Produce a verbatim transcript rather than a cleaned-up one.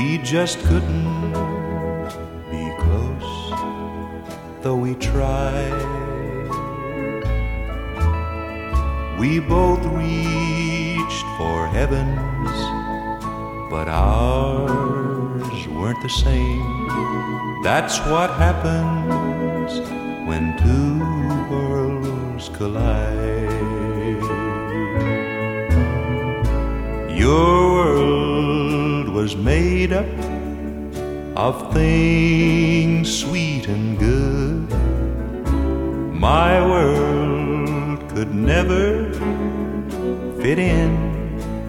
We just couldn't be close, though we tried. We both reached for heavens, but ours weren't the same. That's what happens when two worlds collide. Your world was made up of things sweet and good. My world could never fit in.